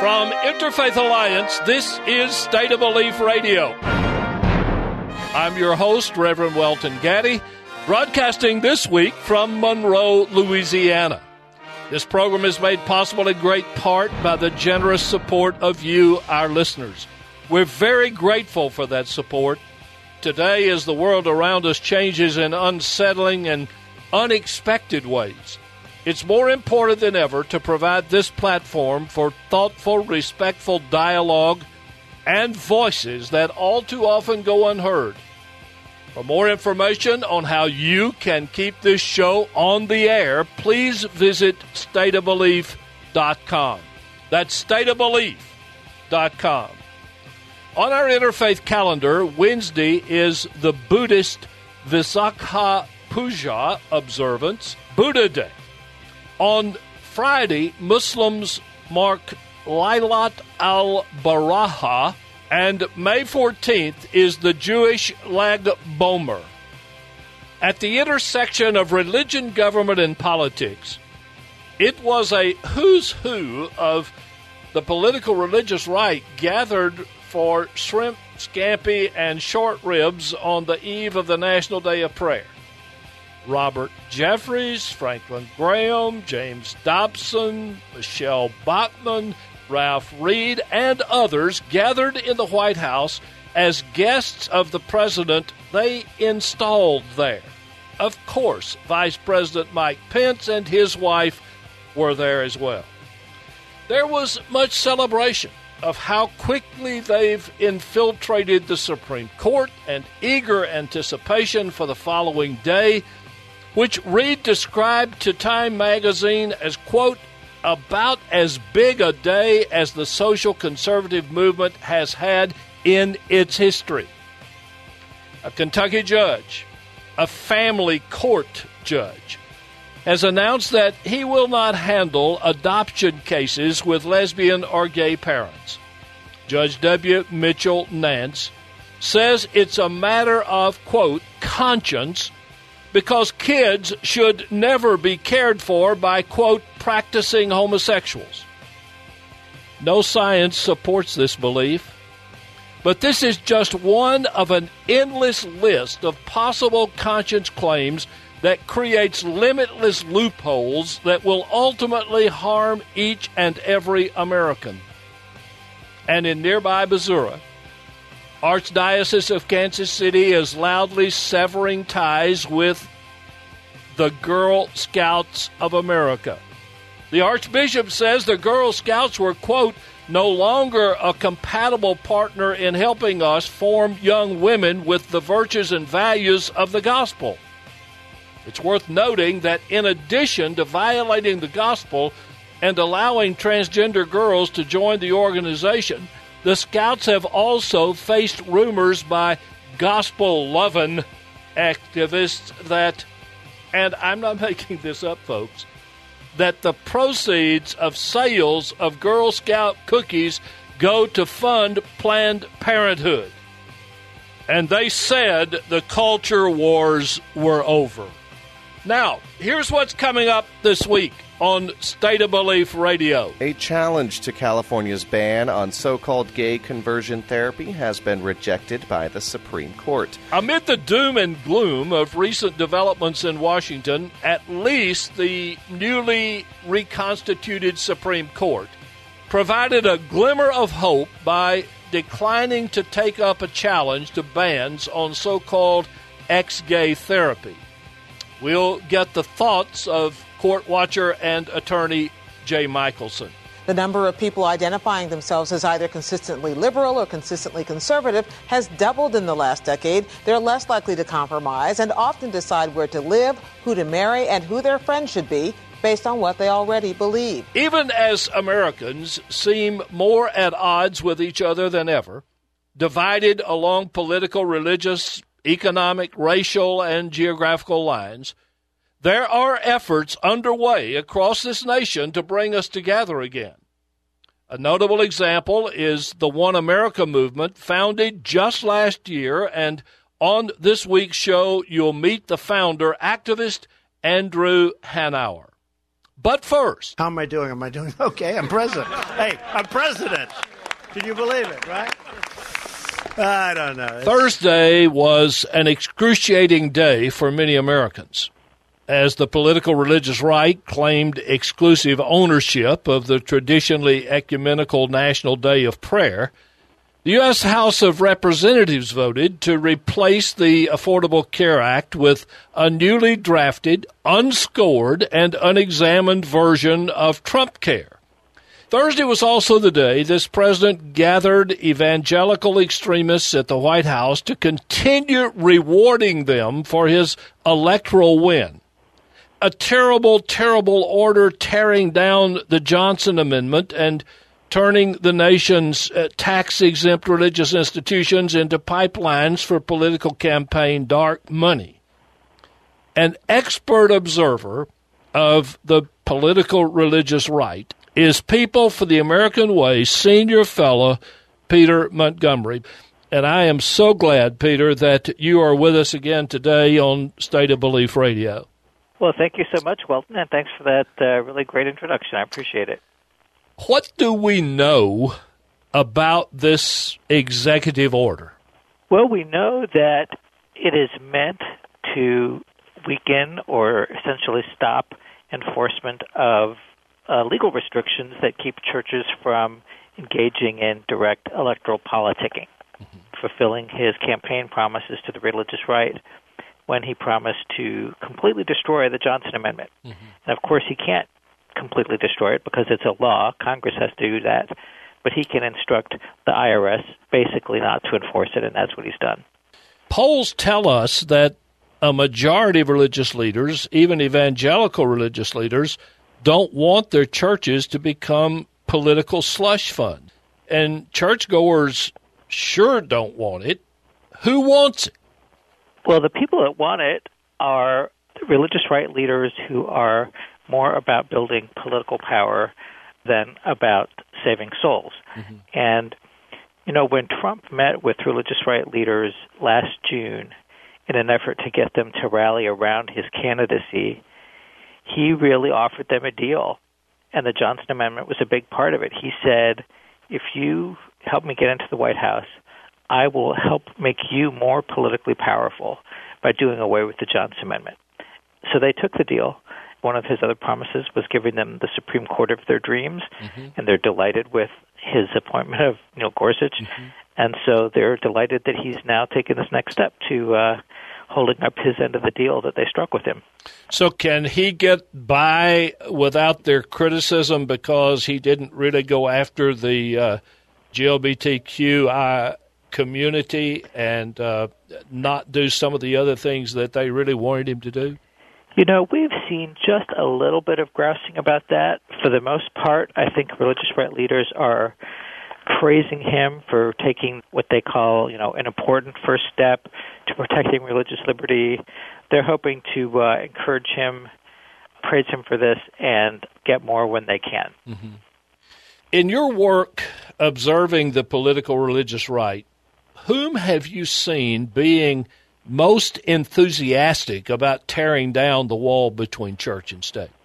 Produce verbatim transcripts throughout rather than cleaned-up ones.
From Interfaith Alliance, this is State of Belief Radio. I'm your host, Reverend Welton Gaddy, broadcasting this week from Monroe, Louisiana. This program is made possible in great part by the generous support of you, our listeners. We're very grateful for that support. Today, as the world around us changes in unsettling and unexpected ways, it's more important than ever to provide this platform for thoughtful, respectful dialogue and voices that all too often go unheard. For more information on how you can keep this show on the air, please visit state of belief dot com. That's state of belief dot com. On our interfaith calendar, Wednesday is the Buddhist Visakha Puja observance, Buddha Day. On Friday, Muslims mark Laylat al-Baraha, and May fourteenth is the Jewish Lag Bomer. At the intersection of religion, government, and politics, it was a who's who of the political religious right gathered for shrimp, scampi, and short ribs on the eve of the National Day of Prayer. Robert Jeffries, Franklin Graham, James Dobson, Michelle Bachmann, Ralph Reed, and others gathered in the White House as guests of the president they installed there. Of course, Vice President Mike Pence and his wife were there as well. There was much celebration of how quickly they've infiltrated the Supreme Court and eager anticipation for the following day, which Reed described to Time magazine as, quote, about as big a day as the social conservative movement has had in its history. A Kentucky judge, a family court judge, has announced that he will not handle adoption cases with lesbian or gay parents. Judge W. Mitchell Nance says it's a matter of, quote, conscience, because kids should never be cared for by, quote, practicing homosexuals. No science supports this belief, but this is just one of an endless list of possible conscience claims that creates limitless loopholes that will ultimately harm each and every American. And in nearby Missouri, Archdiocese of Kansas City is loudly severing ties with the Girl Scouts of America. The Archbishop says the Girl Scouts were, quote, no longer a compatible partner in helping us form young women with the virtues and values of the gospel. It's worth noting that in addition to violating the gospel and allowing transgender girls to join the organization, the Scouts have also faced rumors by gospel-loving activists that, and I'm not making this up, folks, that the proceeds of sales of Girl Scout cookies go to fund Planned Parenthood. And they said the culture wars were over. Now, here's what's coming up this week on State of Belief Radio. A challenge to California's ban on so-called gay conversion therapy has been rejected by the Supreme Court. Amid the doom and gloom of recent developments in Washington, at least the newly reconstituted Supreme Court provided a glimmer of hope by declining to take up a challenge to bans on so-called ex-gay therapy. We'll get the thoughts of court watcher and attorney Jay Michelson. The number of people identifying themselves as either consistently liberal or consistently conservative has doubled in the last decade. They're less likely to compromise and often decide where to live, who to marry, and who their friends should be based on what they already believe. Even as Americans seem more at odds with each other than ever, divided along political, religious, economic, racial, and geographical lines, there are efforts underway across this nation to bring us together again. A notable example is the One America movement, founded just last year, and on this week's show, you'll meet the founder, activist Andrew Hanauer. But first, how am I doing? Am I doing okay? I'm president. Hey, I'm president. Can you believe it, right? I don't know. It's... Thursday was an excruciating day for many Americans, as the political religious right claimed exclusive ownership of the traditionally ecumenical National Day of Prayer. The U S House of Representatives voted to replace the Affordable Care Act with a newly drafted, unscored, and unexamined version of Trump Care. Thursday was also the day this president gathered evangelical extremists at the White House to continue rewarding them for his electoral win. A terrible, terrible order tearing down the Johnson Amendment and turning the nation's uh, tax-exempt religious institutions into pipelines for political campaign dark money. An expert observer of the political religious right is People for the American Way senior fellow Peter Montgomery. And I am so glad, Peter, that you are with us again today on State of Belief Radio. Well, thank you so much, Welton, and thanks for that uh, really great introduction. I appreciate it. What do we know about this executive order? Well, we know that it is meant to weaken or essentially stop enforcement of uh, legal restrictions that keep churches from engaging in direct electoral politicking, mm-hmm. fulfilling his campaign promises to the religious right when he promised to completely destroy the Johnson Amendment. Mm-hmm. And, of course, he can't completely destroy it because it's a law. Congress has to do that. But he can instruct the I R S basically not to enforce it, and that's what he's done. Polls tell us that a majority of religious leaders, even evangelical religious leaders, don't want their churches to become political slush funds. And churchgoers sure don't want it. Who wants it? Well, the people that want it are the religious right leaders who are more about building political power than about saving souls. Mm-hmm. And, you know, when Trump met with religious right leaders last June in an effort to get them to rally around his candidacy, he really offered them a deal. And the Johnson Amendment was a big part of it. He said, if you help me get into the White House, I will help make you more politically powerful by doing away with the Johnson Amendment. So they took the deal. One of his other promises was giving them the Supreme Court of their dreams, mm-hmm. and they're delighted with his appointment of Neil Gorsuch. Mm-hmm. And so they're delighted that he's now taken this next step to uh, holding up his end of the deal that they struck with him. So can he get by without their criticism because he didn't really go after the uh, L G B T Q I community and uh, not do some of the other things that they really wanted him to do? You know, we've seen just a little bit of grousing about that. For the most part, I think religious right leaders are praising him for taking what they call, you know, an important first step to protecting religious liberty. They're hoping to uh, encourage him, praise him for this, and get more when they can. Mm-hmm. In your work observing the political religious right, whom have you seen being most enthusiastic about tearing down the wall between church and state?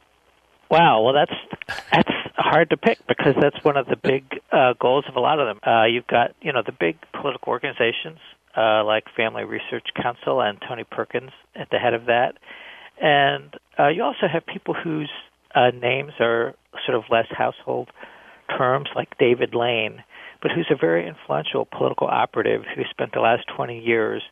Wow, well, that's that's hard to pick because that's one of the big uh, goals of a lot of them. Uh, you've got, you know, the big political organizations uh, like Family Research Council and Tony Perkins at the head of that. And uh, you also have people whose uh, names are sort of less household terms, like David Lane, but who's a very influential political operative who spent the last twenty years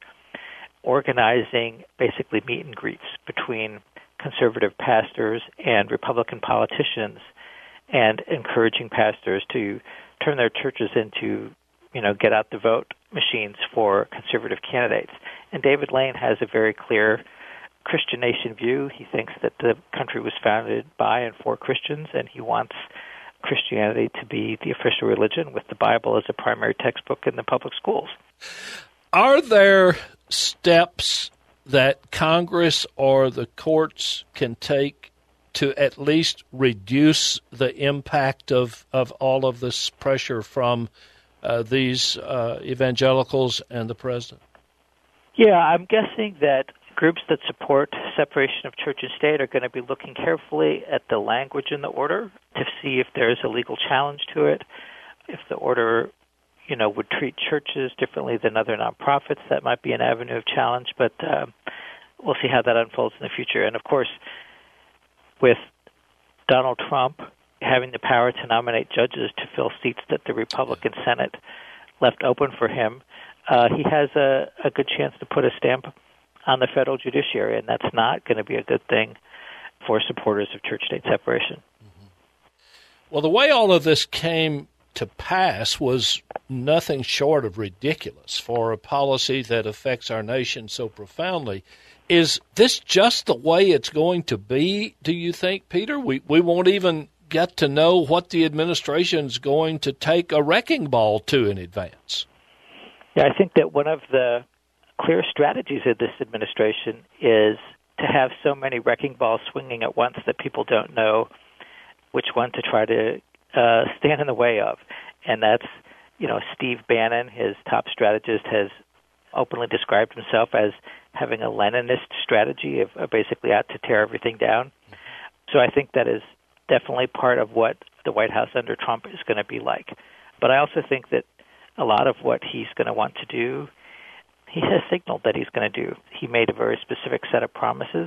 organizing basically meet and greets between conservative pastors and Republican politicians and encouraging pastors to turn their churches into, you know, get out the vote machines for conservative candidates. And David Lane has a very clear Christian nation view. He thinks that the country was founded by and for Christians, and he wants Christianity to be the official religion with the Bible as a primary textbook in the public schools. Are there steps that Congress or the courts can take to at least reduce the impact of, of all of this pressure from uh, these uh, evangelicals and the president? Yeah, I'm guessing that groups that support separation of church and state are going to be looking carefully at the language in the order to see if there's a legal challenge to it. If the order, you know, would treat churches differently than other nonprofits, that might be an avenue of challenge. But uh, we'll see how that unfolds in the future. And, of course, with Donald Trump having the power to nominate judges to fill seats that the Republican Senate left open for him, uh, he has a, a good chance to put a stamp on the federal judiciary, and that's not going to be a good thing for supporters of church-state separation. Mm-hmm. Well, the way all of this came to pass was nothing short of ridiculous for a policy that affects our nation so profoundly. Is this just the way it's going to be, do you think, Peter? We we won't even get to know what the administration's going to take a wrecking ball to in advance. Yeah, I think that one of the clear strategies of this administration is to have so many wrecking balls swinging at once that people don't know which one to try to uh, stand in the way of. And that's, you know, Steve Bannon, his top strategist, has openly described himself as having a Leninist strategy of, of basically out to tear everything down. So I think that is definitely part of what the White House under Trump is going to be like. But I also think that a lot of what he's going to want to do, he has signaled that he's going to do. He made a very specific set of promises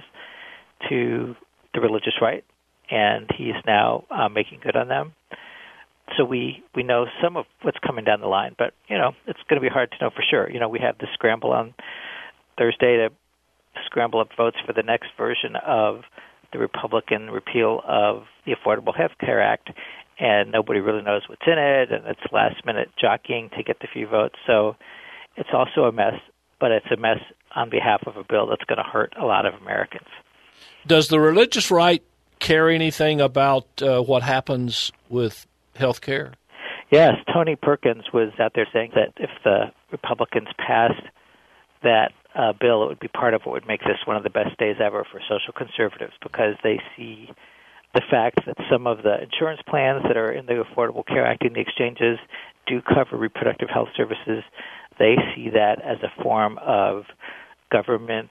to the religious right, and he's now uh, making good on them. So we, we know some of what's coming down the line, but, you know, it's going to be hard to know for sure. You know, we have the scramble on Thursday to scramble up votes for the next version of the Republican repeal of the Affordable Health Care Act, and nobody really knows what's in it, and it's last-minute jockeying to get the few votes. So it's also a mess, but it's a mess on behalf of a bill that's going to hurt a lot of Americans. Does the religious right care anything about uh, what happens with health care? Yes, Tony Perkins was out there saying that if the Republicans passed that uh, bill, it would be part of what would make this one of the best days ever for social conservatives, because they see the fact that some of the insurance plans that are in the Affordable Care Act in the exchanges do cover reproductive health services. They see that as a form of government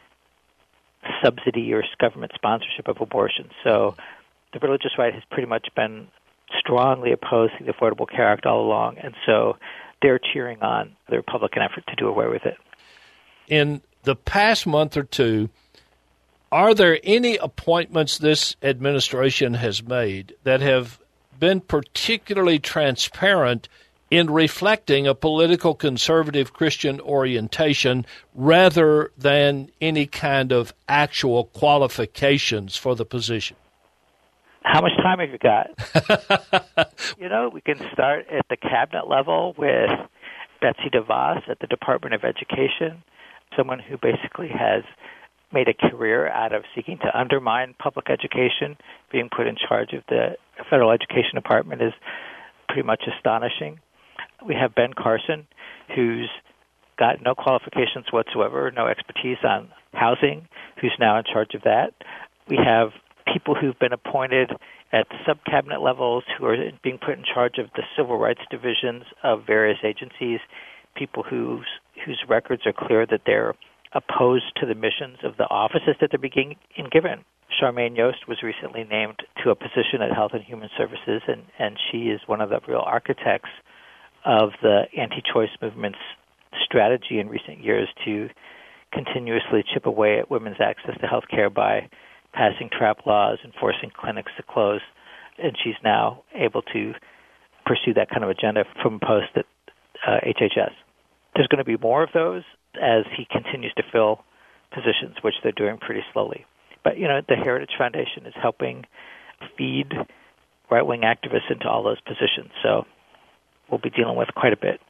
subsidy or government sponsorship of abortion. So the religious right has pretty much been strongly opposed to the Affordable Care Act all along, and so they're cheering on the Republican effort to do away with it. In the past month or two, are there any appointments this administration has made that have been particularly transparent in reflecting a political conservative Christian orientation rather than any kind of actual qualifications for the position? How much time have you got? You know, we can start at the cabinet level with Betsy DeVos at the Department of Education, someone who basically has made a career out of seeking to undermine public education. Being put in charge of the Federal Education Department is pretty much astonishing. We have Ben Carson, who's got no qualifications whatsoever, no expertise on housing, who's now in charge of that. We have people who've been appointed at sub-cabinet levels who are being put in charge of the civil rights divisions of various agencies, people whose whose records are clear that they're opposed to the missions of the offices that they're being given. Charmaine Yost was recently named to a position at Health and Human Services, and, and she is one of the real architects of the anti-choice movement's strategy in recent years to continuously chip away at women's access to health care by passing trap laws and forcing clinics to close. And she's now able to pursue that kind of agenda from a post at uh, H H S. There's going to be more of those as he continues to fill positions, which they're doing pretty slowly. But, you know, the Heritage Foundation is helping feed right-wing activists into all those positions. So we'll be dealing with quite a bit.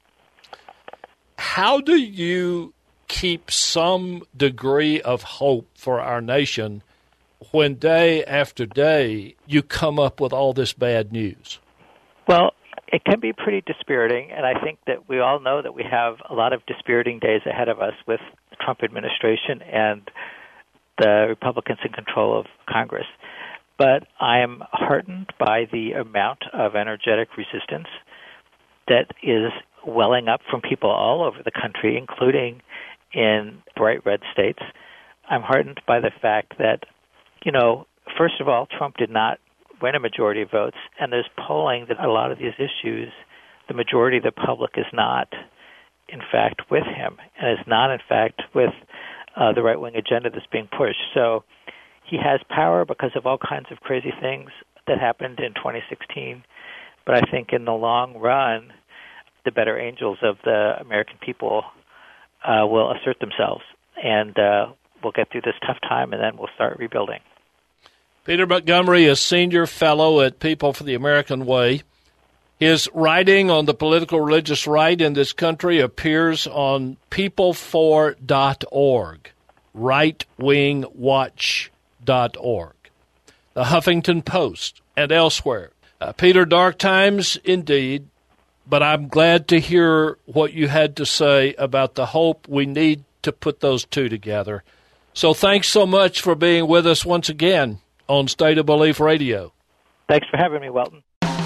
How do you keep some degree of hope for our nation when day after day you come up with all this bad news? Well, it can be pretty dispiriting, and I think that we all know that we have a lot of dispiriting days ahead of us with the Trump administration and the Republicans in control of Congress. But I am heartened by the amount of energetic resistance that is welling up from people all over the country, including in bright red states. I'm heartened by the fact that, you know, first of all, Trump did not win a majority of votes, and there's polling that a lot of these issues, the majority of the public is not, in fact, with him, and is not, in fact, with uh, the right-wing agenda that's being pushed. So he has power because of all kinds of crazy things that happened in twenty sixteen. But I think in the long run, the better angels of the American people uh, will assert themselves, and uh, we'll get through this tough time, and then we'll start rebuilding. Peter Montgomery is senior fellow at People for the American Way. His writing on the political religious right in this country appears on people for dot org, right wing watch dot org, the Huffington Post, and elsewhere. Uh, Peter, dark times indeed, but I'm glad to hear what you had to say about the hope. We need to put those two together. So thanks so much for being with us once again on State of Belief Radio. Thanks for having me, Welton.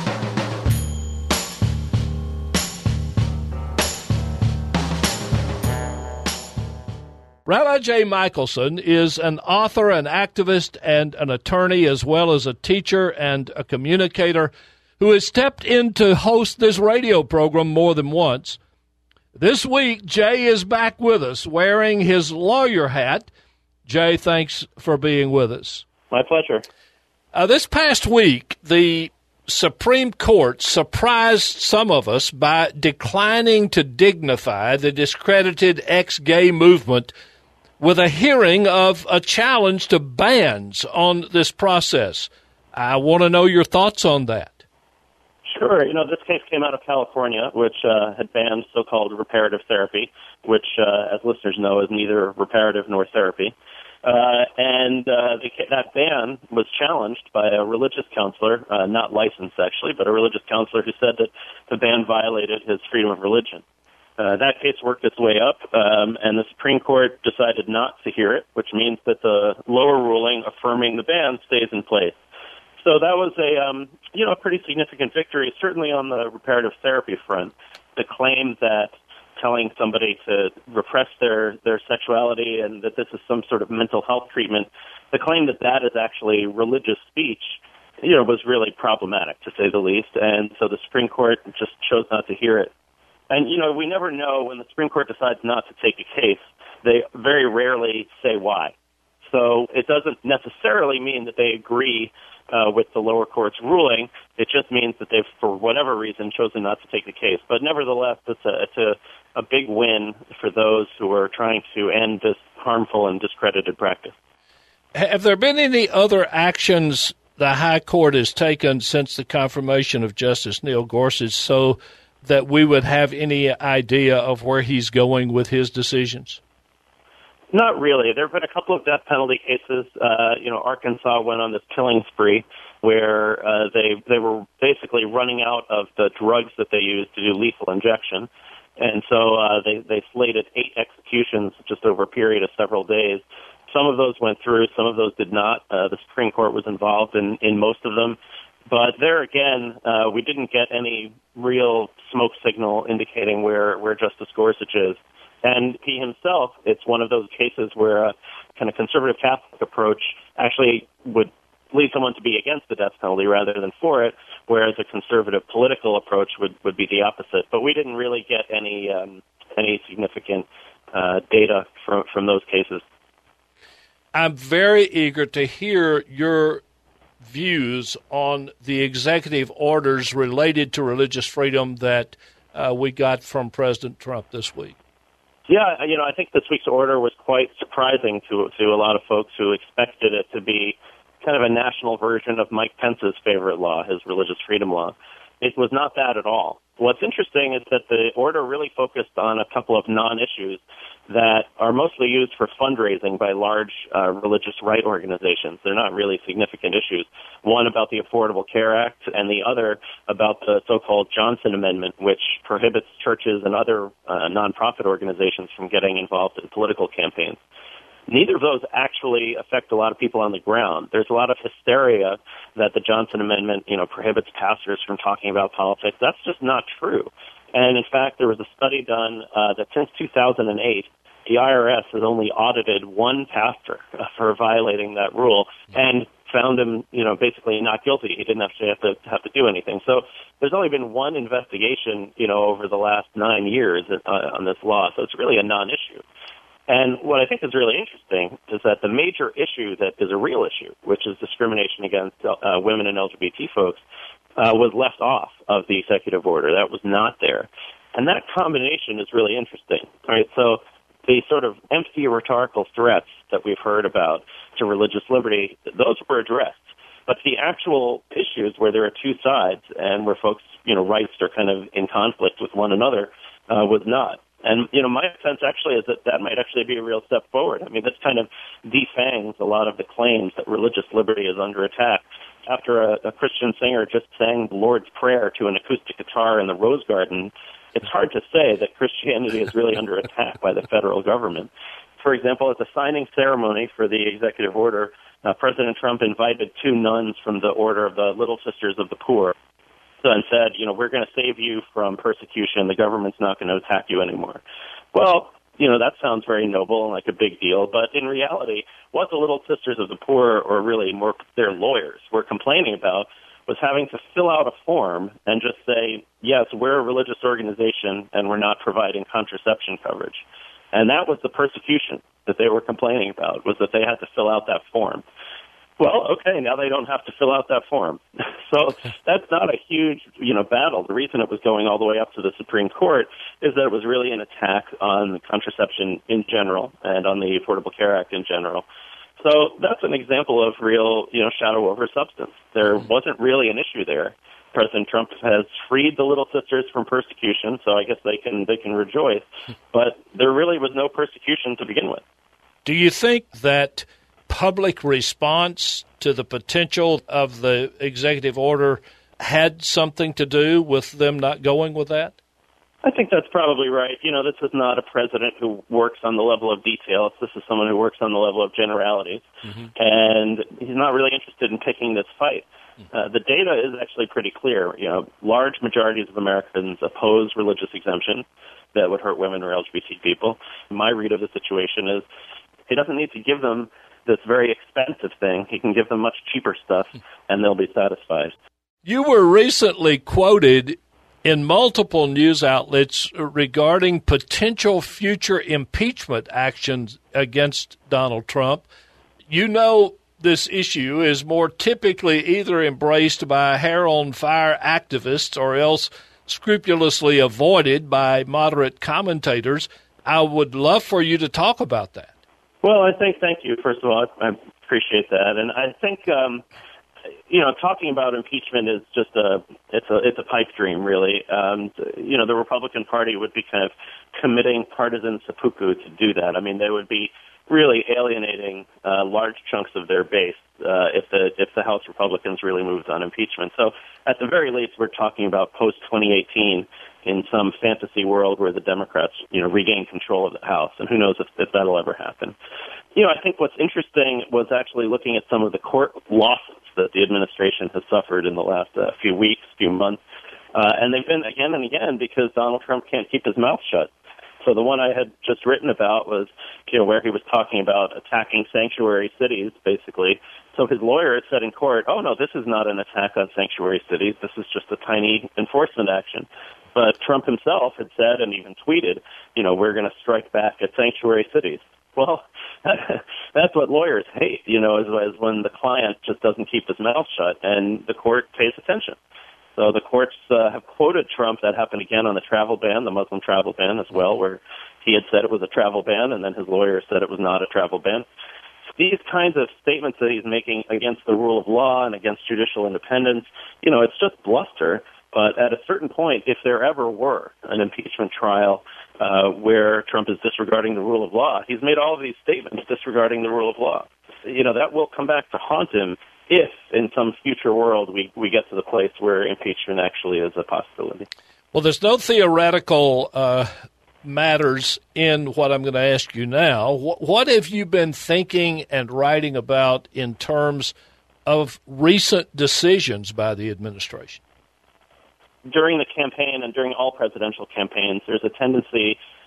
Rabbi Jay Michaelson is an author, an activist, and an attorney, as well as a teacher and a communicator who has stepped in to host this radio program more than once. This week, Jay is back with us wearing his lawyer hat. Jay, thanks for being with us. My pleasure. Uh, this past week, the Supreme Court surprised some of us by declining to dignify the discredited ex-gay movement with a hearing of a challenge to bans on this process. I want to know your thoughts on that. Sure. You know, this case came out of California, which uh, had banned so-called reparative therapy, which, uh, as listeners know, is neither reparative nor therapy. Uh, and uh, the, that ban was challenged by a religious counselor, uh, not licensed actually, but a religious counselor who said that the ban violated his freedom of religion. Uh, that case worked its way up, um, and the Supreme Court decided not to hear it, which means that the lower ruling affirming the ban stays in place. So that was a, um, you know, a pretty significant victory, certainly on the reparative therapy front. The claim that telling somebody to repress their, their sexuality and that this is some sort of mental health treatment, the claim that that is actually religious speech, you know, was really problematic, to say the least. And so the Supreme Court just chose not to hear it. And, you know, we never know when the Supreme Court decides not to take a case. They very rarely say why. So it doesn't necessarily mean that they agree uh, with the lower court's ruling. It just means that they've, for whatever reason, chosen not to take the case. But nevertheless, it's a, it's a, a big win for those who are trying to end this harmful and discredited practice. Have there been any other actions the High Court has taken since the confirmation of Justice Neil Gorsuch so that we would have any idea of where he's going with his decisions? Not really. There have been a couple of death penalty cases. Uh, you know, Arkansas went on this killing spree where uh, they they were basically running out of the drugs that they used to do lethal injection. And so uh, they, they slated eight executions just over a period of several days. Some of those went through, some of those did not. Uh, the Supreme Court was involved in, in most of them. But there again, uh, we didn't get any real smoke signal indicating where, where Justice Gorsuch is. And he himself, it's one of those cases where a kind of conservative Catholic approach actually would lead someone to be against the death penalty rather than for it, whereas a conservative political approach would, would be the opposite. But we didn't really get any um, any significant uh, data from, from those cases. I'm very eager to hear your views on the executive orders related to religious freedom that uh, we got from President Trump this week. Yeah, you know, I think this week's order was quite surprising to to a lot of folks who expected it to be kind of a national version of Mike Pence's favorite law, his religious freedom law. It was not that at all. What's interesting is that the order really focused on a couple of non-issues that are mostly used for fundraising by large uh, religious right organizations. They're not really significant issues. One about the Affordable Care Act and the other about the so-called Johnson Amendment, which prohibits churches and other uh, nonprofit organizations from getting involved in political campaigns. Neither of those actually affect a lot of people on the ground. There's a lot of hysteria that the Johnson Amendment, you know, prohibits pastors from talking about politics. That's just not true. And in fact, there was a study done uh, that since two thousand eight, the I R S has only audited one pastor for violating that rule and found him, you know, basically not guilty. He didn't actually have to have to do anything. So there's only been one investigation, you know, over the last nine years uh, on this law. So it's really a non-issue. And what I think is really interesting is that the major issue that is a real issue, which is discrimination against uh, women and L G B T folks, uh, was left off of the executive order. That was not there. And that combination is really interesting, right? So the sort of empty rhetorical threats that we've heard about to religious liberty, those were addressed. But the actual issues where there are two sides and where folks, you know, rights are kind of in conflict with one another uh, was not. And, you know, my sense actually is that that might actually be a real step forward. I mean, this kind of defangs a lot of the claims that religious liberty is under attack. After a, a Christian singer just sang the Lord's Prayer to an acoustic guitar in the Rose Garden, it's hard to say that Christianity is really under attack by the federal government. For example, at the signing ceremony for the executive order, uh, President Trump invited two nuns from the Order of the Little Sisters of the Poor and said, you know, we're going to save you from persecution. The government's not going to attack you anymore. Well, you know, that sounds very noble and like a big deal, but in reality, what the Little Sisters of the Poor, or really more their lawyers, were complaining about was having to fill out a form and just say, yes, we're a religious organization and we're not providing contraception coverage. And that was the persecution that they were complaining about, was that they had to fill out that form. Well, okay, now they don't have to fill out that form. So that's not a huge, you know, battle. The reason it was going all the way up to the Supreme Court is that it was really an attack on contraception in general and on the Affordable Care Act in general. So that's an example of real, you know, shadow over substance. There wasn't really an issue there. President Trump has freed the Little Sisters from persecution, so I guess they can they can rejoice. But there really was no persecution to begin with. Do you think that public response to the potential of the executive order had something to do with them not going with that? I think that's probably right. You know, this is not a president who works on the level of details. This is someone who works on the level of generalities. Mm-hmm. And he's not really interested in picking this fight. Uh, the data is actually pretty clear. You know, large majorities of Americans oppose religious exemption that would hurt women or L G B T people. My read of the situation is he doesn't need to give them this very expensive thing. He can give them much cheaper stuff, and they'll be satisfied. You were recently quoted in multiple news outlets regarding potential future impeachment actions against Donald Trump. You know this issue is more typically either embraced by hair-on-fire activists or else scrupulously avoided by moderate commentators. I would love for you to talk about that. Well, I think, thank you, first of all. I appreciate that. And I think, um, you know, talking about impeachment is just a, it's a, it's a pipe dream, really. Um, you know, the Republican Party would be kind of committing partisan seppuku to do that. I mean, they would be really alienating uh, large chunks of their base uh, if the if the House Republicans really moved on impeachment. So at the very least, we're talking about post twenty eighteen in some fantasy world where the Democrats, you know, regain control of the House, and who knows if, if that'll ever happen. You know, I think what's interesting was actually looking at some of the court losses that the administration has suffered in the last uh, few weeks, few months, uh, and they've been again and again because Donald Trump can't keep his mouth shut. So the one I had just written about was, you know, where he was talking about attacking sanctuary cities, basically. So his lawyer had said in court, oh, no, this is not an attack on sanctuary cities. This is just a tiny enforcement action. But Trump himself had said and even tweeted, you know, we're going to strike back at sanctuary cities. Well, that's what lawyers hate, you know, is, is when the client just doesn't keep his mouth shut and the court pays attention. So the courts uh, have quoted Trump. That happened again on the travel ban, the Muslim travel ban as well, where he had said it was a travel ban, and then his lawyer said it was not a travel ban. These kinds of statements that he's making against the rule of law and against judicial independence, you know, it's just bluster. But at a certain point, if there ever were an impeachment trial uh, where Trump is disregarding the rule of law, he's made all of these statements disregarding the rule of law. You know, that will come back to haunt him if in some future world we, we get to the place where impeachment actually is a possibility. Well, there's no theoretical uh, matters in what I'm going to ask you now. What, what have you been thinking and writing about in terms of recent decisions by the administration? During the campaign and during all presidential campaigns, there's a tendency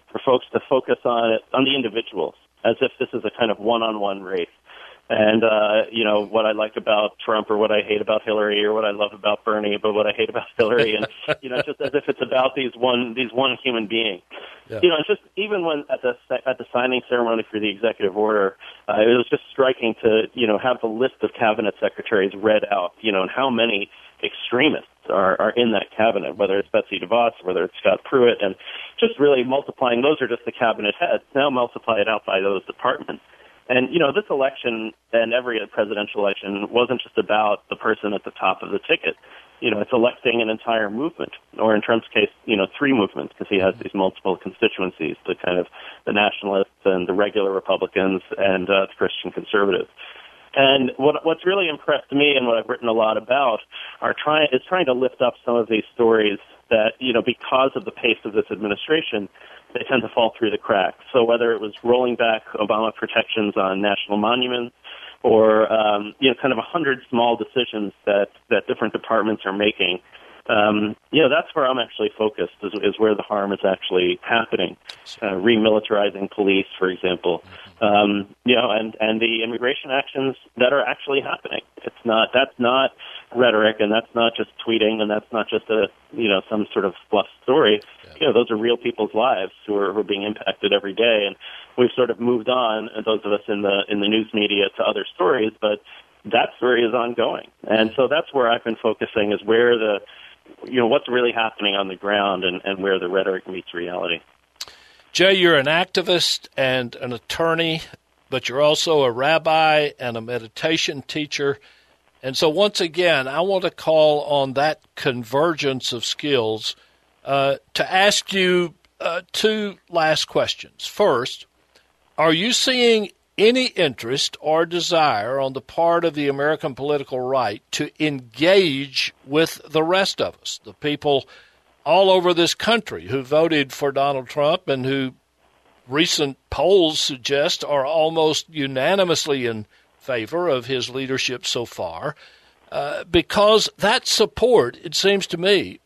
for folks to focus on it, on the individuals, as if this is a kind of one-on-one race. And, uh, you know, what I like about Trump or what I hate about Hillary or what I love about Bernie, but what I hate about Hillary. And, you know, just as if it's about these one, these one human being. Yeah. You know, it's just even when at the, at the signing ceremony for the executive order, uh, it was just striking to, you know, have the list of cabinet secretaries read out, you know, and how many extremists are, are in that cabinet, whether it's Betsy DeVos, whether it's Scott Pruitt, and just really multiplying. Those are just the cabinet heads. Now multiply it out by those departments. And, you know, this election and every presidential election wasn't just about the person at the top of the ticket. You know, it's electing an entire movement, or in Trump's case, you know, three movements, because he has these multiple constituencies, the kind of the nationalists and the regular Republicans and uh, the Christian conservatives. And what, what's really impressed me and what I've written a lot about are trying is trying to lift up some of these stories that, you know, because of the pace of this administration, they tend to fall through the cracks. So whether it was rolling back Obama protections on national monuments or, um, you know, kind of a hundred small decisions that, that different departments are making, um, you know, that's where I'm actually focused, is, is where the harm is actually happening. Uh, remilitarizing police, for example, um, you know, and, and the immigration actions that are actually happening. It's not, that's not rhetoric, and that's not just tweeting, and that's not just a, you know, some sort of fluff story. Yeah. You know, those are real people's lives who are, who are being impacted every day, and we've sort of moved on, and those of us in the in the news media, to other stories, but that story is ongoing. And so that's where I've been focusing, is where the, you know, what's really happening on the ground and, and where the rhetoric meets reality. Jay, you're an activist and an attorney, but you're also a rabbi and a meditation teacher. And so once again, I want to call on that convergence of skills uh, to ask you uh, two last questions. First, are you seeing any interest or desire on the part of the American political right to engage with the rest of us, the people all over this country who voted for Donald Trump and who recent polls suggest are almost unanimously in favor of his leadership so far, uh, because that support, it seems to me,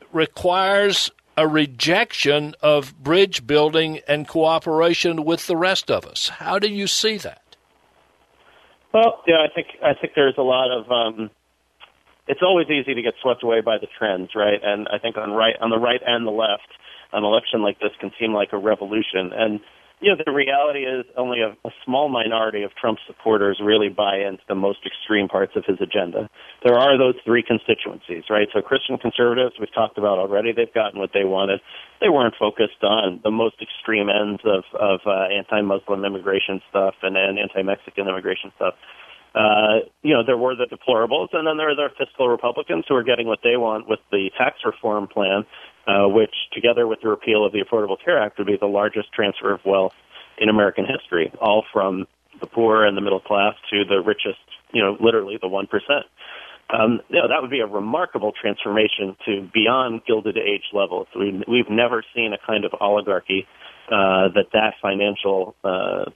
requires a rejection of bridge building and cooperation with the rest of us. How do you see that? Well, yeah, I think I think there's a lot of. Um, it's always easy to get swept away by the trends, right? And I think on right on the right and the left, an election like this can seem like a revolution. And you know, the reality is only a, a small minority of Trump's supporters really buy into the most extreme parts of his agenda. There are those three constituencies, right? So Christian conservatives, we've talked about already, they've gotten what they wanted. They weren't focused on the most extreme ends of, of uh, anti-Muslim immigration stuff and, and anti-Mexican immigration stuff. Uh, you know, there were the deplorables, and then there are the fiscal Republicans who are getting what they want with the tax reform plan, uh, which, together with the repeal of the Affordable Care Act, would be the largest transfer of wealth in American history, all from the poor and the middle class to the richest, you know, literally the one percent. Um, you know, that would be a remarkable transformation to beyond Gilded Age levels. We, we've never seen a kind of oligarchy uh, that that financial uh,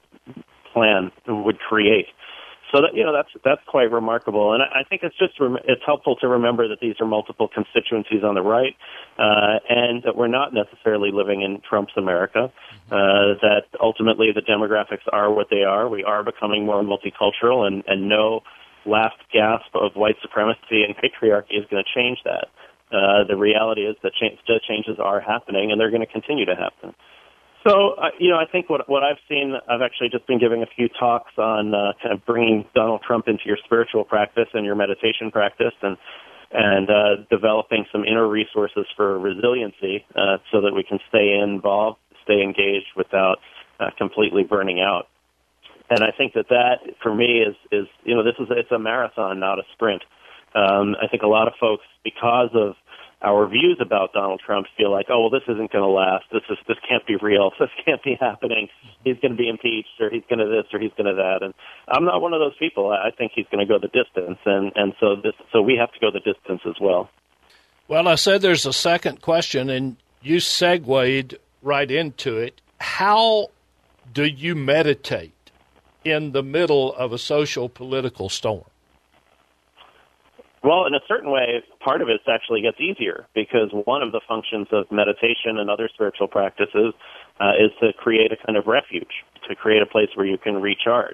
plan would create. So that, you know, that's that's quite remarkable, and I, I think it's just it's helpful to remember that these are multiple constituencies on the right, uh, and that we're not necessarily living in Trump's America. Uh, that ultimately the demographics are what they are. We are becoming more multicultural, and, and no last gasp of white supremacy and patriarchy is going to change that. Uh, the reality is that change, the changes are happening, and they're going to continue to happen. So, uh, you know, I think what what I've seen, I've actually just been giving a few talks on uh, kind of bringing Donald Trump into your spiritual practice and your meditation practice, and and uh, developing some inner resources for resiliency uh, so that we can stay involved, stay engaged without uh, completely burning out. And I think that that, for me, is, is you know, this is it's a marathon, not a sprint. Um, I think a lot of folks, because of our views about Donald Trump, feel like, oh, well, this isn't going to last. This is this can't be real. This can't be happening. He's going to be impeached, or he's going to this, or he's going to that. And I'm not one of those people. I think he's going to go the distance, and and so this so we have to go the distance as well. Well, I said there's a second question, and you segued right into it. How do you meditate in the middle of a social political storm? Well, in a certain way, part of it actually gets easier because one of the functions of meditation and other spiritual practices uh, is to create a kind of refuge, to create a place where you can recharge.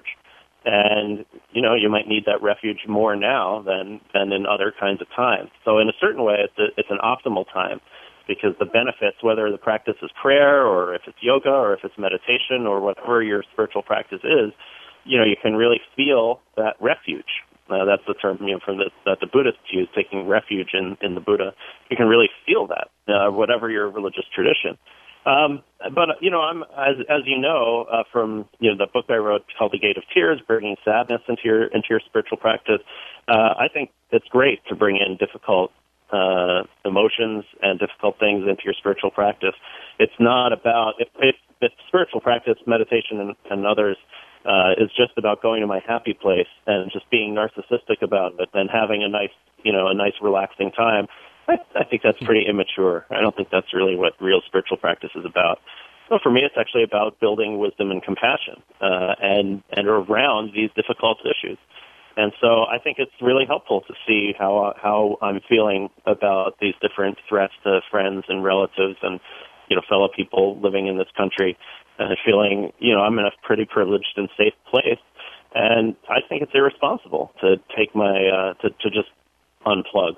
And, you know, you might need that refuge more now than, than in other kinds of times. So in a certain way, it's, a, it's an optimal time because the benefits, whether the practice is prayer or if it's yoga or if it's meditation or whatever your spiritual practice is, you know, you can really feel that refuge. Uh, that's the term, you know, from the, that the Buddhists use, taking refuge in, in the Buddha. You can really feel that, uh, whatever your religious tradition. Um, but, you know, I'm, as, as you know, uh, from, you know, the book I wrote called The Gate of Tears, bringing sadness into your, into your spiritual practice, uh, I think it's great to bring in difficult, uh, emotions and difficult things into your spiritual practice. It's not about, if, if, if spiritual practice, meditation and, and others, uh, is just about going to my happy place and just being narcissistic about it and having a nice, you know, a nice relaxing time, I, I think that's pretty immature. I don't think that's really what real spiritual practice is about. So for me, it's actually about building wisdom and compassion, uh, and, and around these difficult issues. And so I think it's really helpful to see how, how I'm feeling about these different threats to friends and relatives and, you know, fellow people living in this country, and feeling, you know, I'm in a pretty privileged and safe place. And I think it's irresponsible to take my, uh, to, to just unplug.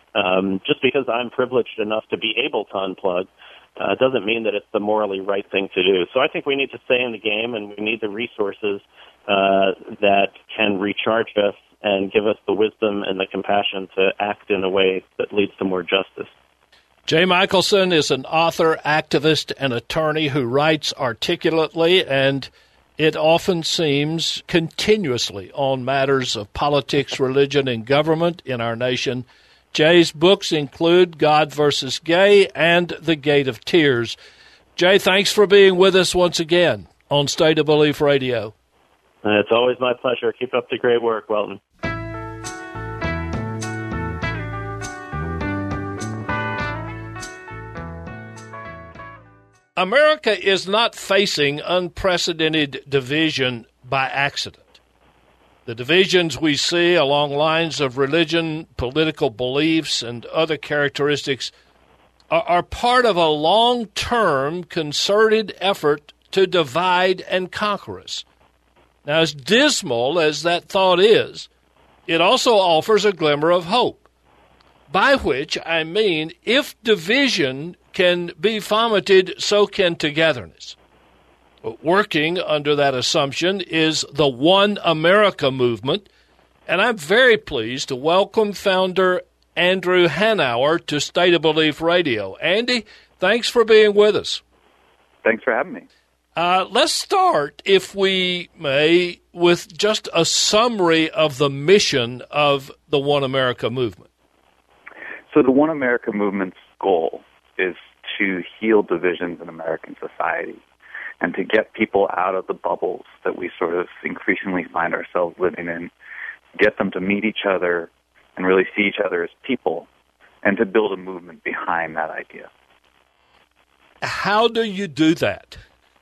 Um, just because I'm privileged enough to be able to unplug uh, doesn't mean that it's the morally right thing to do. So I think we need to stay in the game, and we need the resources uh, that can recharge us and give us the wisdom and the compassion to act in a way that leads to more justice. Jay Michaelson is an author, activist, and attorney who writes articulately, and it often seems continuously on matters of politics, religion, and government in our nation. Jay's books include God versus Gay and The Gate of Tears. Jay, thanks for being with us once again on State of Belief Radio. Uh, it's always my pleasure. Keep up the great work, Welton. America is not facing unprecedented division by accident. The divisions we see along lines of religion, political beliefs, and other characteristics are, are part of a long-term concerted effort to divide and conquer us. Now, as dismal as that thought is, it also offers a glimmer of hope, by which I mean if division can be fomented, so can togetherness. Working under that assumption is the One America movement, and I'm very pleased to welcome founder Andrew Hanauer to State of Belief Radio. Andy, thanks for being with us. Thanks for having me. Uh, let's start, if we may, with just a summary of the mission of the One America movement. So the One America movement's goal is to heal divisions in American society and to get people out of the bubbles that we sort of increasingly find ourselves living in, get them to meet each other and really see each other as people, and to build a movement behind that idea. How do you do that?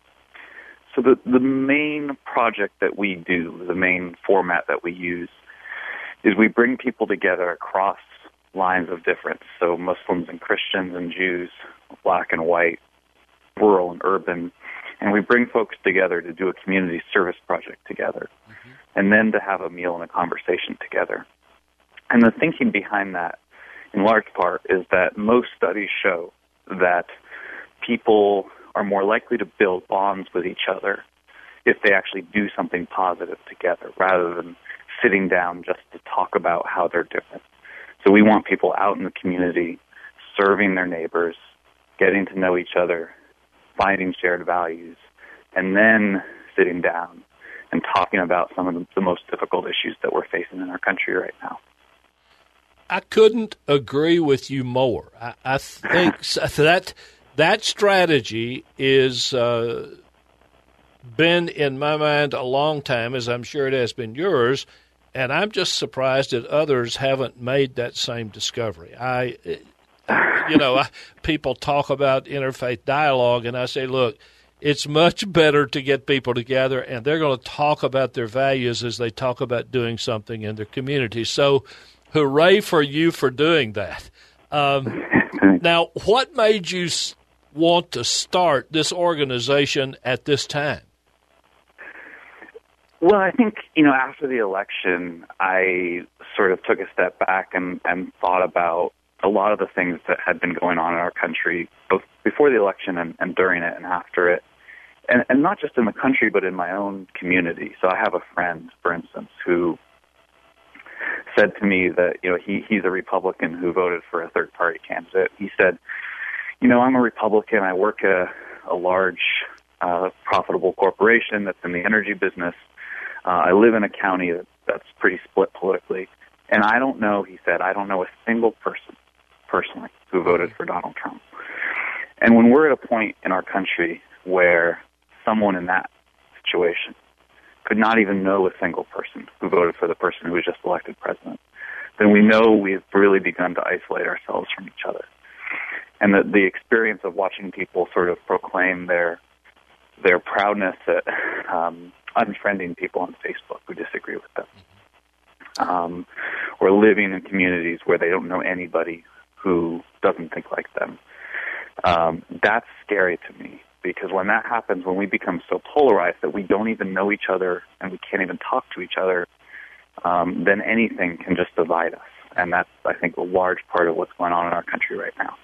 So the, the main project that we do, the main format that we use, is we bring people together across lines of difference, so Muslims and Christians and Jews, black and white, rural and urban, and we bring folks together to do a community service project together, mm-hmm. and then to have a meal and a conversation together. And the thinking behind that, in large part, is that most studies show that people are more likely to build bonds with each other if they actually do something positive together, rather than sitting down just to talk about how they're different. So we want people out in the community, serving their neighbors, getting to know each other, finding shared values, and then sitting down and talking about some of the, the most difficult issues that we're facing in our country right now. I couldn't agree with you more. I, I think that that strategy is uh, been in my mind a long time, as I'm sure it has been yours, and I'm just surprised that others haven't made that same discovery. I, you know, I, people talk about interfaith dialogue, and I say, look, it's much better to get people together, and they're going to talk about their values as they talk about doing something in their community. So hooray for you for doing that. Um, now, what made you want to start this organization at this time? Well, I think, you know, after the election, I sort of took a step back and, and thought about a lot of the things that had been going on in our country, both before the election and, and during it and after it. And, and not just in the country, but in my own community. So I have a friend, for instance, who said to me that, you know, he, he's a Republican who voted for a third-party candidate. He said, you know, I'm a Republican. I work at a, a large, uh, profitable corporation that's in the energy business. Uh, I live in a county that, that's pretty split politically. And I don't know, he said, I don't know a single person, personally, who voted for Donald Trump. And when we're at a point in our country where someone in that situation could not even know a single person who voted for the person who was just elected president, then we know we've really begun to isolate ourselves from each other. And the, the experience of watching people sort of proclaim their their proudness at um, unfriending people on Facebook who disagree with them, um, or living in communities where they don't know anybody who doesn't think like them, um, that's scary to me. Because when that happens, when we become so polarized that we don't even know each other and we can't even talk to each other, um, then anything can just divide us. And that's, I think, a large part of what's going on in our country right now.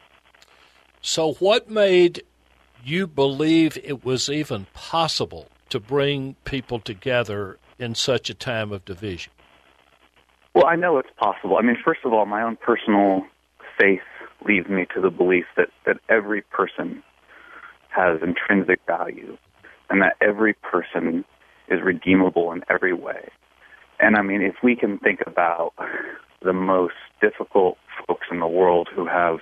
So what made you believe it was even possible to bring people together in such a time of division? Well, I know it's possible. I mean, first of all, my own personal faith leads me to the belief that, that every person has intrinsic value, and that every person is redeemable in every way. And I mean, if we can think about the most difficult folks in the world who have,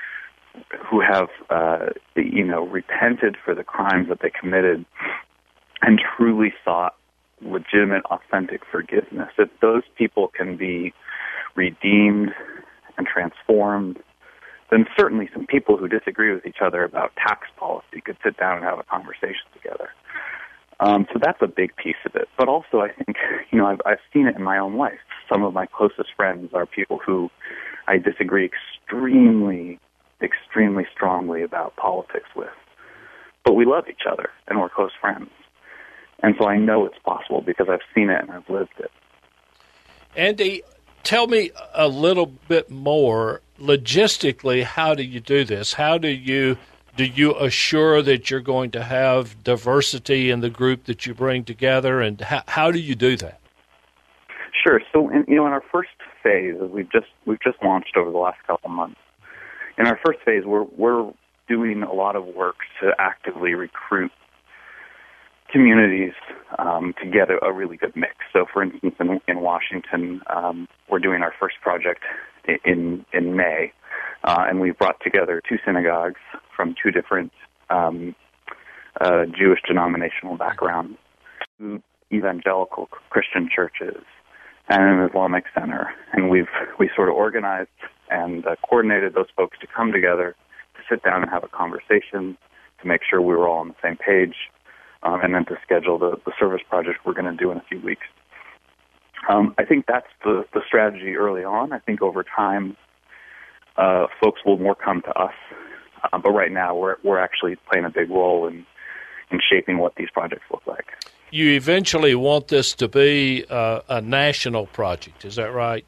who have, uh, you know, repented for the crimes that they committed and truly sought legitimate, authentic forgiveness, if those people can be redeemed and transformed, then certainly some people who disagree with each other about tax policy could sit down and have a conversation together. Um, so that's a big piece of it. But also I think, you know, I've, I've seen it in my own life. Some of my closest friends are people who I disagree extremely, extremely strongly about politics with. But we love each other, and we're close friends. And so I know it's possible because I've seen it and I've lived it. Andy, tell me a little bit more logistically. How do you do this? How do you do you assure that you're going to have diversity in the group that you bring together, and how, how do you do that? Sure. So, in, you know, in our first phase, we've just we've just launched over the last couple months. In our first phase, we're we're doing a lot of work to actively recruit communities um, to get a, a really good mix. So, for instance, in, in Washington, um, we're doing our first project in in May, uh, and we've brought together two synagogues from two different um, uh, Jewish denominational backgrounds, two evangelical Christian churches, and an Islamic center. And we've we sort of organized and uh, coordinated those folks to come together to sit down and have a conversation to make sure we were all on the same page. Um, and then to schedule the, the service project we're going to do in a few weeks. Um, I think that's the, the strategy early on. I think over time, uh, folks will more come to us. Uh, but right now, we're we're actually playing a big role in, in shaping what these projects look like. You eventually want this to be uh, a national project, is that right?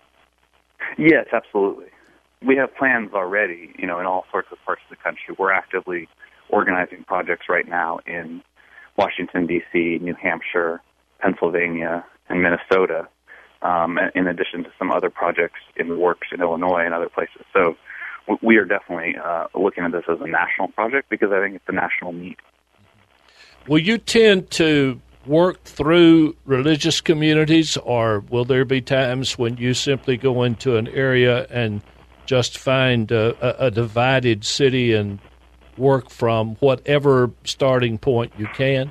Yes, absolutely. We have plans already, you know, in all sorts of parts of the country. We're actively organizing projects right now in Washington, D C, New Hampshire, Pennsylvania, and Minnesota, um, in addition to some other projects in the works in Illinois and other places. So we are definitely uh, looking at this as a national project because I think it's a national need. Will you tend to work through religious communities, or will there be times when you simply go into an area and just find a, a divided city and work from whatever starting point you can?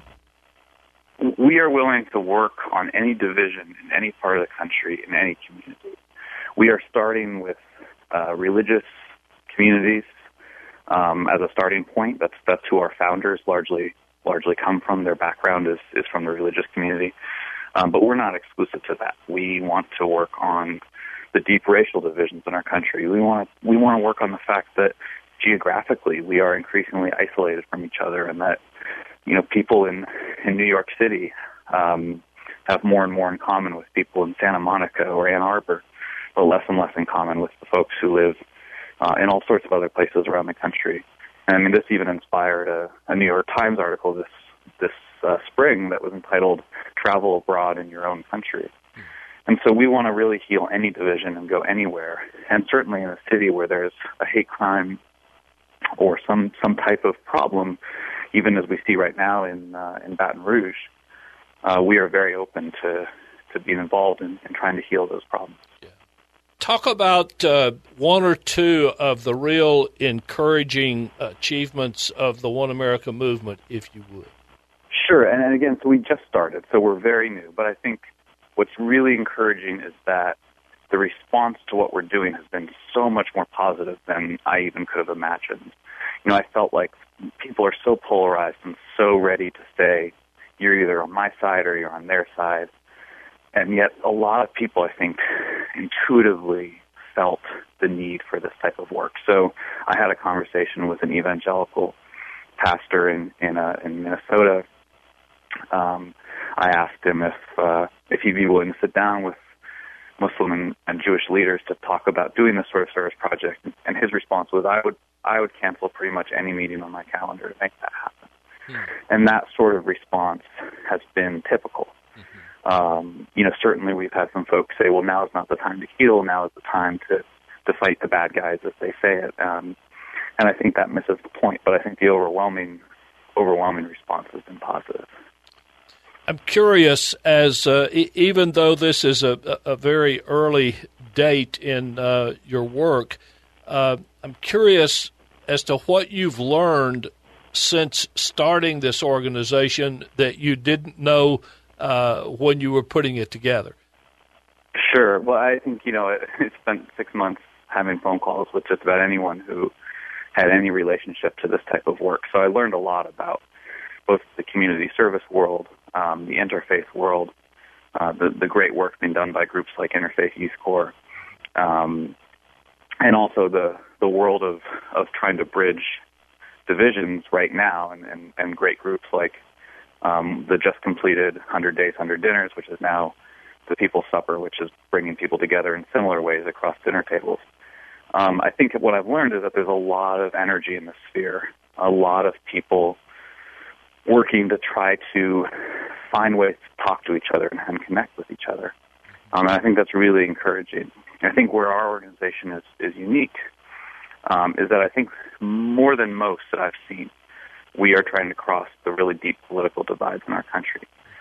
We are willing to work on any division in any part of the country, in any community. We are starting with uh, religious communities um, as a starting point. That's that's who our founders largely largely come from. Their background is, is from the religious community. Um, but we're not exclusive to that. We want to work on the deep racial divisions in our country. We want to we want to work on the fact that geographically we are increasingly isolated from each other, and that you know people in in New York City um, have more and more in common with people in Santa Monica or Ann Arbor, but less and less in common with the folks who live uh, in all sorts of other places around the country. And I mean, this even inspired a, a New York Times article this this uh, spring that was entitled "Travel Abroad in Your Own Country." And so we want to really heal any division and go anywhere. And certainly in a city where there's a hate crime or some some type of problem, even as we see right now in uh, in Baton Rouge, uh, we are very open to, to being involved in, in trying to heal those problems. Yeah. Talk about uh, one or two of the real encouraging achievements of the One America movement, if you would. Sure, and, and again, so we just started, so we're very new, but I think what's really encouraging is that the response to what we're doing has been so much more positive than I even could have imagined. You know, I felt like people are so polarized and so ready to say, you're either on my side or you're on their side. And yet a lot of people, I think, intuitively felt the need for this type of work. So I had a conversation with an evangelical pastor in in, uh, in Minnesota. Um, I asked him if uh, if he'd be willing to sit down with Muslim and, and Jewish leaders to talk about doing this sort of service project, and his response was, "I would I would cancel pretty much any meeting on my calendar to make that happen." Hmm. And that sort of response has been typical. Mm-hmm. Um, you know, certainly we've had some folks say, "Well, now is not the time to heal. Now is the time to to fight the bad guys," as they say it. Um, and I think that misses the point. But I think the overwhelming overwhelming response has been positive. I'm curious, as uh, e- even though this is a, a very early date in uh, your work, uh, I'm curious as to what you've learned since starting this organization that you didn't know uh, when you were putting it together. Sure. Well, I think, you know, I spent six months having phone calls with just about anyone who had any relationship to this type of work. So I learned a lot about both the community service world, um, the interfaith world, uh, the, the great work being done by groups like Interfaith Youth Corps, um, and also the, the world of, of trying to bridge divisions right now, and, and, and great groups like um, the just completed one hundred Days, one hundred Dinners, which is now the People's Supper, which is bringing people together in similar ways across dinner tables. Um, I think what I've learned is that there's a lot of energy in the sphere, a lot of people working to try to find ways to talk to each other and, and connect with each other. Um, and I think that's really encouraging. I think where our organization is, is unique um, is that I think more than most that I've seen, we are trying to cross the really deep political divides in our country.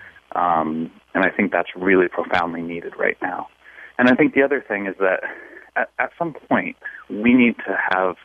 Um, and I think that's really profoundly needed right now. And I think the other thing is that at, at some point we need to have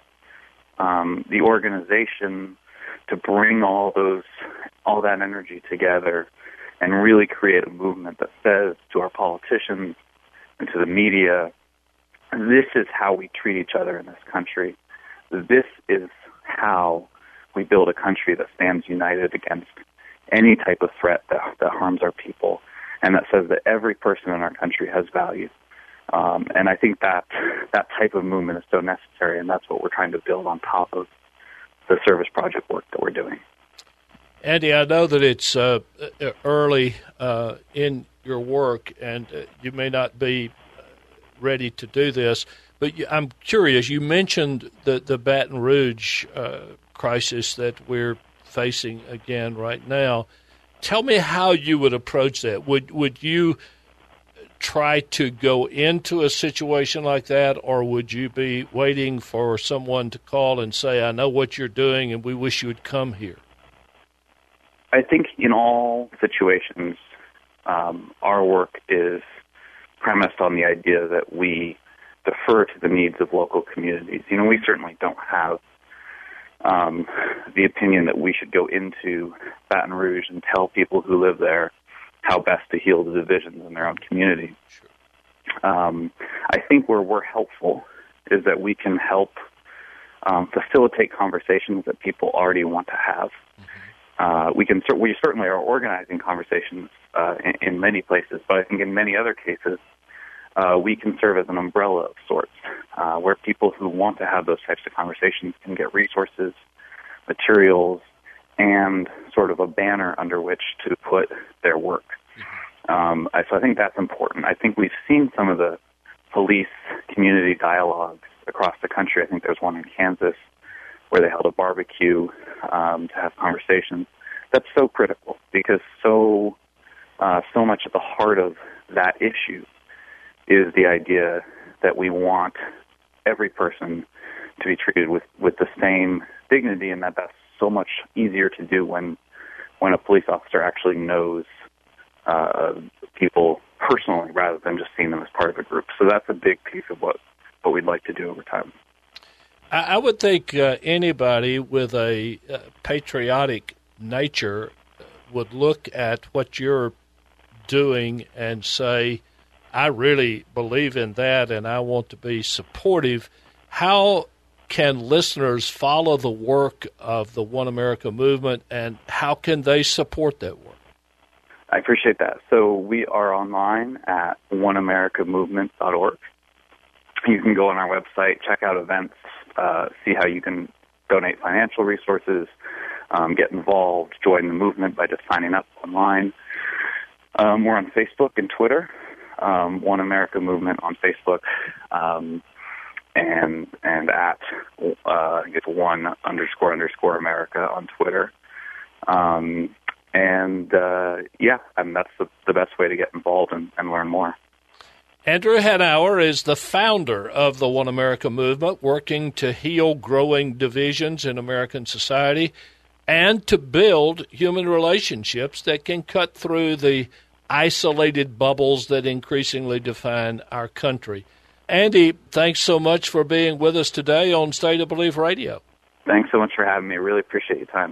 um, the organization to bring all those, all that energy together and really create a movement that says to our politicians and to the media, this is how we treat each other in this country. This is how we build a country that stands united against any type of threat that, that harms our people, and that says that every person in our country has value. Um, and I think that that type of movement is so necessary, and that's what we're trying to build on top of the service project work that we're doing. Andy, I know that it's uh, early uh, in your work, and uh, you may not be ready to do this, but you, I'm curious. You mentioned the, the Baton Rouge uh, crisis that we're facing again right now. Tell me how you would approach that. Would would you try to go into a situation like that, or would you be waiting for someone to call and say, I know what you're doing and we wish you would come here? I think in all situations, um, our work is premised on the idea that we defer to the needs of local communities. You know, we certainly don't have um, the opinion that we should go into Baton Rouge and tell people who live there how best to heal the divisions in their own community. Um, I think where we're helpful is that we can help um, facilitate conversations that people already want to have. Uh, we can we certainly are organizing conversations uh, in, in many places, but I think in many other cases, uh, we can serve as an umbrella of sorts, uh, where people who want to have those types of conversations can get resources, materials, and sort of a banner under which to put their work. Um, I, so I think that's important. I think we've seen some of the police community dialogues across the country. I think there's one in Kansas where they held a barbecue um, to have conversations. That's so critical because so uh, so much at the heart of that issue is the idea that we want every person to be treated with, with the same dignity, and that that's so much easier to do when when a police officer actually knows uh, people personally rather than just seeing them as part of a group. So that's a big piece of what, what we'd like to do over time. I, I would think uh, anybody with a uh, patriotic nature would look at what you're doing and say, I really believe in that and I want to be supportive. How can listeners follow the work of the One America movement, and how can they support that work? I appreciate that. So we are online at one america movement dot org. You can go on our website, check out events, uh, see how you can donate financial resources, um, get involved, join the movement by just signing up online. Um, we're on Facebook and Twitter, um, One America Movement on Facebook, um, and and at uh, I guess one underscore underscore America on Twitter. Um, and uh, yeah, I mean, that's the, the best way to get involved and, and learn more. Andrew Hanauer is the founder of the One America Movement, working to heal growing divisions in American society and to build human relationships that can cut through the isolated bubbles that increasingly define our country. Andy, thanks so much for being with us today on State of Belief Radio. Thanks so much for having me. I really appreciate your time.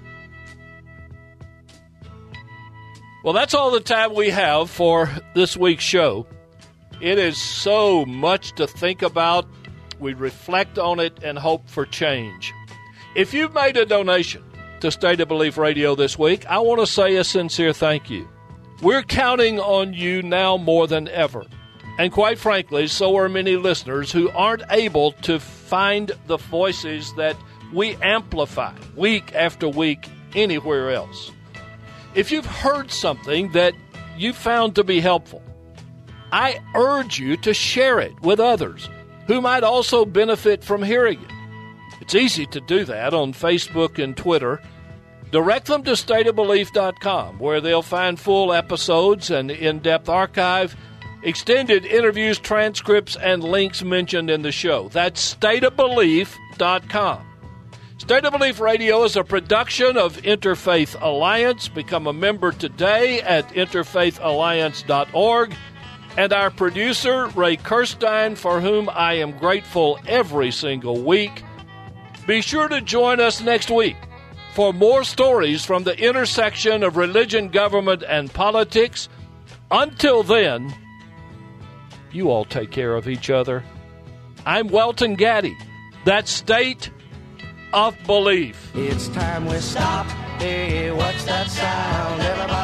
Well, that's all the time we have for this week's show. It is so much to think about. We reflect on it and hope for change. If you've made a donation to State of Belief Radio this week, I want to say a sincere thank you. We're counting on you now more than ever. And quite frankly, so are many listeners who aren't able to find the voices that we amplify week after week anywhere else. If you've heard something that you found to be helpful, I urge you to share it with others who might also benefit from hearing it. It's easy to do that on Facebook and Twitter. Direct them to state of belief dot com, where they'll find full episodes and in-depth archive, extended interviews, transcripts, and links mentioned in the show. That's state of belief dot com. State of Belief Radio is a production of Interfaith Alliance. Become a member today at interfaith alliance dot org. And our producer, Ray Kirstein, for whom I am grateful every single week. Be sure to join us next week for more stories from the intersection of religion, government, and politics. Until then, you all take care of each other. I'm Welton Gaddy. That's State of Belief. It's time we stop. Hey, what's that sound? Everybody